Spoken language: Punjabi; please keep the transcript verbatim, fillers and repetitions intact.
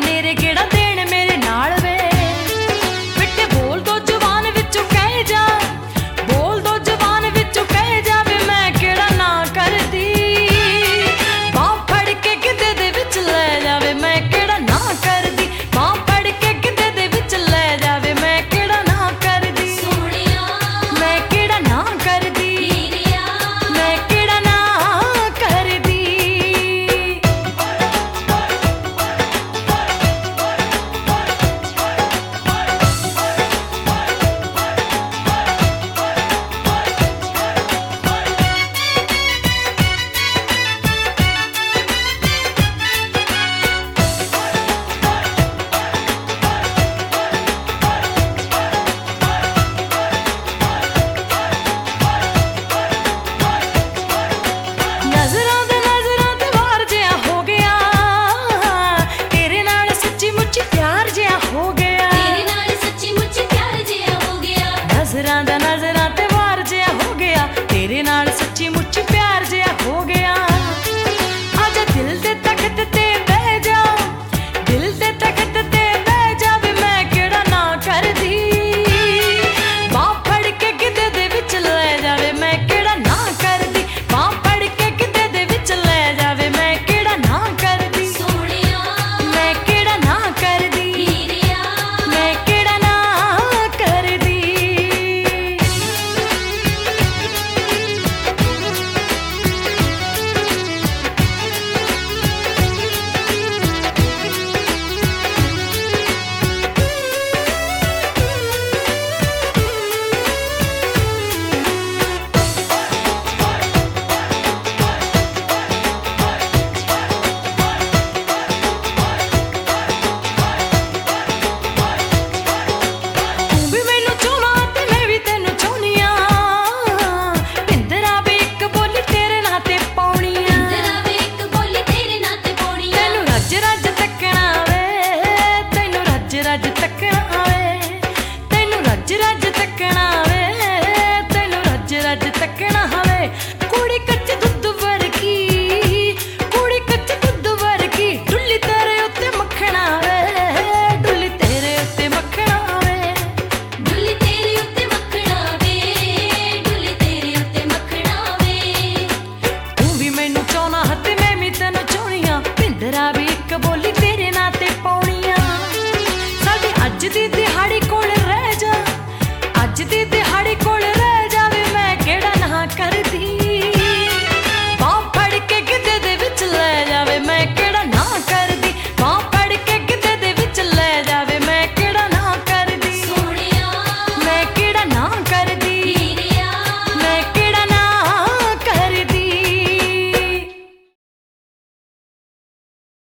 ਨੇਰੇ ਕਿਹੜਾ ਦੇਣ ਮੇਰੇ ਨਾਲ ਵੇ। ਬਿੱਟੇ ਬੋਲ ਦੋ ਜ਼ੁਬਾਨ ਵਿੱਚੋਂ ਕਹਿ ਜਾ, ਬੋਲ ਦੋ ਜ਼ੁਬਾਨ ਵਿੱਚੋਂ ਕਹਿ ਜਾ ਵੇ ਮੈਂ ਕਿਹੜਾ ਨਾ ਕਰਦੀ। ਬਾਂਹ ਫੜ ਕੇ ਗਿੱਧੇ ਦੇ ਵਿੱਚ ਲੈ ਜਾਵੇ ਮੈਂ ਕਿਹੜਾ ਨਾ ਕਰਦੀ। ਬਾਂਹ ਫੜ ਕੇ ਗਿੱਧੇ ਦੇ ਵਿੱਚ ਲੈ ਜਾਵੇ ਮੈਂ ਕਿਹੜਾ ਨਾ ਕਰਦੀ। ਸੋਹਣਿਆ ਮੈਂ ਕਿਹੜਾ ਨਾ ਕਰਦੀ, ਹੀਰਿਆ ਮੈਂ ਕਿਹੜਾ ਨਾ ਕਰਦੀ। ਨਜ਼ਰਾਂ ਦੇ ਨਜ਼ਰਾਂ ਤੇ ਵਾਰ ਜਿਹਾ ਹੋ ਗਿਆ, ਤੇਰੇ ਨਾਲ ਸੱਚੀ ਮੁੱਚੀ ਪਿਆਰ ਜਿਹਾ ਹੋ ਗਿਆ। ਤੇਰੇ ਨਾਲ ਸੱਚੀ ਮੁੱਚੀ ਪਿਆਰ ਜਿਹਾ ਹੋ ਗਿਆ। ਨਜ਼ਰਾਂ ਦਾ ਨਜ਼ਰਾਂ ਤੇ ਵਾਰ ਜਿਹਾ ਹੋ ਗਿਆ, ਤੇਰੇ ਨਾਲ ਸੱਚੀ ਮੁੱਚੀ ਪਿਆਰ ਜਿਹਾ ਹੋ ਗਿਆ। ਆਜਾ ਦਿਲ ਦੇ ਤਖਤ ਤੇ ਬਹਿ ਜਾ, ਦਿਲ ਦੇ ਤਖਤ ਤੇ ਬਹਿ ਜਾ ਵੇ ਮੈਂ ਕਿਹੜਾ ਨਾ ਕਰਦੀ। ਬਾਂਹ ਫੜ ਕੇ ਗਿੱਧੇ ਦੇ ਵਿੱਚ ਲੈ ਜਾਵੇ ਮੈਂ ਕਿਹੜਾ ਨਾ ਕਰਦੀ। ਬਾਂਹ ਫੜ ਕੇ ਗਿੱਧੇ ਦੇ ਵਿੱਚ ਲੈ ਜਾਵੇ ਮੈਂ ਕਿਹੜਾ ਨਾ ਕਰਦੀ। ਸੋਹਣਿਆ ਮੈਂ ਕਿਹੜਾ ਨਾ ਕਰਦੀ, ਹੀਰਿਆ ਮੈਂ ਕਿਹੜਾ ਨਾ ਕਰਦੀ। ਤੂੰ ਵੀ ਮੈਨੂੰ ਚਾਹੁੰਦਾ ਤੇ ਮੈਂ ਵੀ ਤੈਨੂੰ ਚਾਹੁੰਦੀ ਆਂ, ਪਿੰਦਰਾ ਵੀ ਇੱਕ ਬੋਲੀ ਤੇਰੇ ਨਾਂ ਤੇ ਪਾਉਣੀ ਆ। ਤੇਰਾ ਵੇ ਇੱਕ ਬੋਲੀ ਤੇਰੇ ਨਾਂ ਤੇ ਪਾਉਣੀ ਆ। ਤੈਨੂੰ ਰੱਜ ਰੱਜ ਤੱਕਣਾ ਵੇ, ਤੈਨੂੰ ਰੱਜ ਰੱਜ ਤੱਕਣਾ ਵੇ, ਤੈਨੂੰ ਰੱਜ ਰੱਜ ਤੱਕਣਾ ਵੇ, ਤੈਨੂੰ ਰੱਜ ਰੱਜ ਤੱਕਣਾ ਵੇ। ਕੁੜੀ ਕੱਚ ਦੁੱਧ ਵਰਗੀ, ਕੁੜੀ ਕੱਚ ਦੁੱਧ ਵਰਗੀ, ਡੁੱਲੀ ਤੇਰੇ ਉੱਤੇ ਮੱਖਣਾ ਵੇ, ਡੁੱਲੀ ਤੇਰੇ ਉੱਤੇ ਮੱਖਣਾ ਵੇ। ਡੁੱਲੀ ਤੇਰੇ ਉੱਤੇ ਮੱਖਣਾ ਵੇ, ਡੁੱਲੀ ਤੇਰੇ ਉੱਤੇ ਮੱਖਣਾ ਵੇ। ਤੂੰ ਵੀ ਮੈਨੂੰ ਚਾਹੁੰਦਾ ਤੇ ਮੈਂ ਵੀ ਤੈਨੂੰ ਚਾਹੁੰਦੀ ਆਂ, ਪਿੰਦਰਾ ਵੀ ਇੱਕ ਬੋਲੀ ਤੇਰੇ ਨਾਂ ਤੇ ਪਾਉਣੀ ਆ। ਸਾਡੀ ਅੱਜ ਦੀ ਦਿਹਾੜੀ